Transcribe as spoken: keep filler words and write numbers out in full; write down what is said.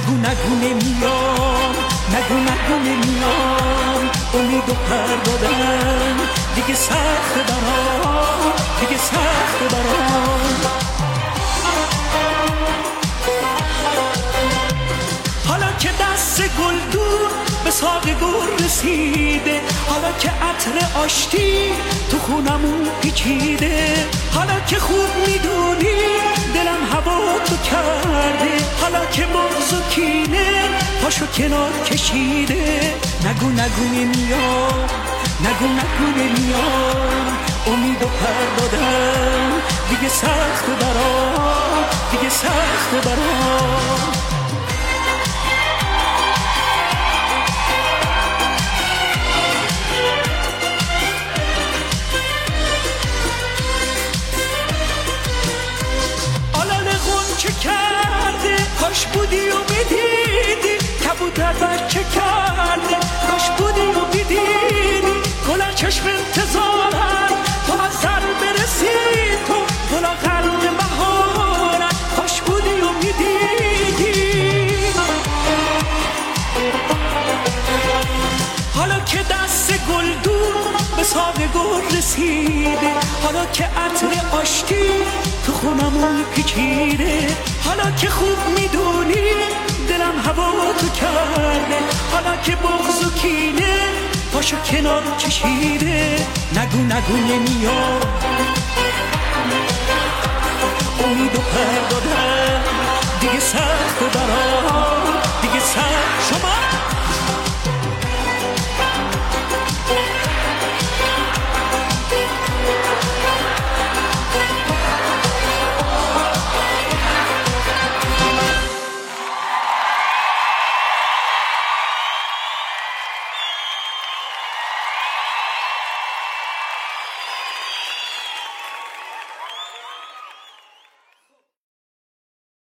نگو نگو نمیام، نگو نگو نمیام، امید و پر دادن دیگه سخت برام، دیگه سخت برام. حالا که دست گل دور به ساق گل رسیده، حالا که عطر آشتی تو خونمون پیچیده، حالا که خوب میدونی دلم هوا تو کرده، حالا که بغض و کینه پاشو کنار کشیده. نگو نگو نمیام، نگو نگو نمیام، امید و پر دادن دیگه سخت برام، دیگه سخت برام. چه کرده کاش بودی و میدیدی، کبوتر بچه کرده کاش بودی و میدیدی، گل چشم انتظارم تو از سر برسی، تو گلا قلب بهارم کاش بودی و میدیدی. حالا که دست گل دور به ساق گل رسیده، حالا که عطر آشتی تو خونمون پیچیده، حالا که خوب میدونی دلم هوا تو کرده، حالا که بغض و کینه پاشو کنار کشیده. نگو نگو نمیام، امید و پر دادن